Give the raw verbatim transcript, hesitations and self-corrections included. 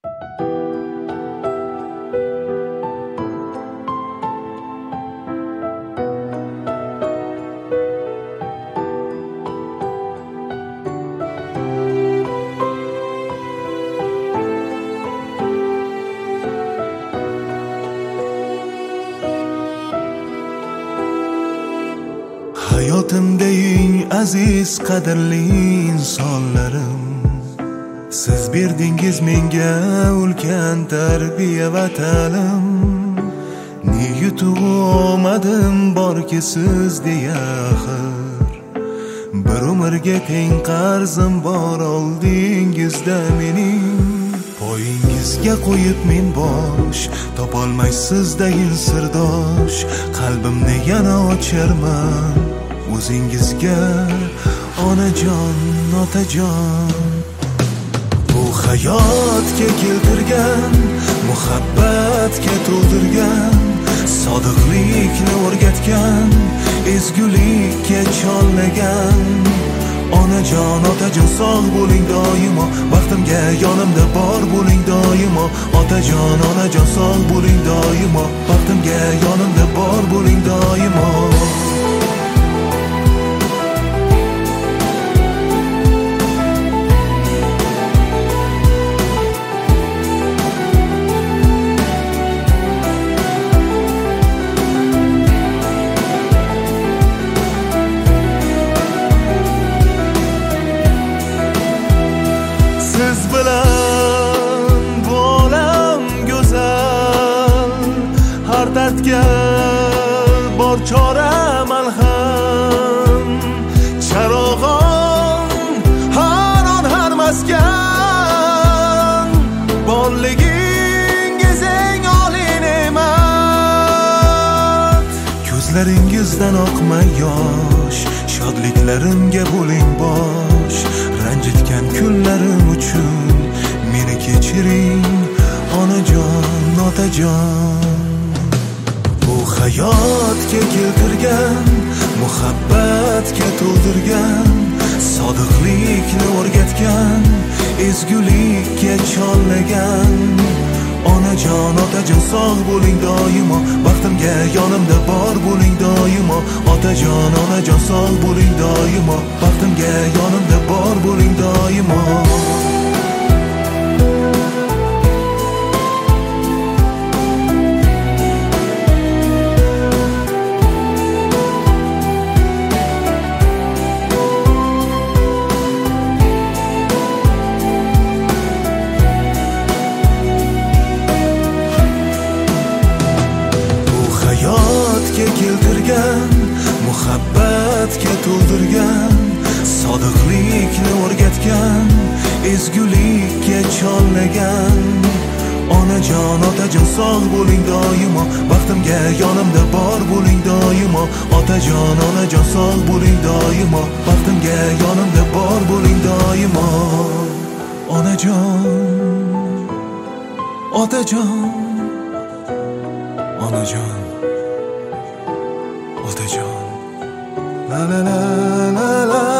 Hayotimda eng aziz qadrli insonlarim, siz berdingiz menga ulkan tarbiya va ta'lim. Ne yutuq omadim borki siz deya axir, bir umrga teng qarzim bor oldingizda mening. Poyingizga qo'yib men bosh, topolmaysiz dayin sirdosh, qalbimni yana ocharman o'zingizga, onajon, otajon. Bu hayotga keltirgan, muhabbatga to'ldirgan, sodiqlikni o'rgatgan, ezgulikka chorlagan. Onajon, otajon, sog' bo'ling doimo, baxtimga yonimda bor bo'ling doimo. Otajon, onajon, sog' bo'ling doimo, baxtimga yonimda bor bo'ling doimo. Siz bilan bu olam go'zal, har dardga bor chora malham. Charog'on har on har maskan, borligingiz eng oliy ne'mat. Ko'zlaringizdan oqmay yosh, shodliklarimga bo'ling bosh. Ranjitgan kunlarim uchun meni kechiring, onajon, otajon. Bu hayotga keltirgan, muhabbatga to'ldirgan, sodiqlikni o'rgatgan, ezgulikka chorlagan. Onajon, otajon, sog' bo'ling doimo, baxtimga yonimda bor bo'ling doimo. Otajon, onajon, sog' bo'ling doimo, baxtimga yonimda bor bo'ling doimo. Hayotga keltirgan, muhabbatga to'ldirgan, sodiqlikni o'rgatgan, ezgulikka chorlagan. Onajon, otajon, sog' bo'ling doimo, baxtimga yonimda bor bo'ling doimo. Otajon, onajon, sog' bo'ling doimo, baxtimga yonimda bor bo'ling doimo. Onajon, otajon, onajon, otajon. La la la la la.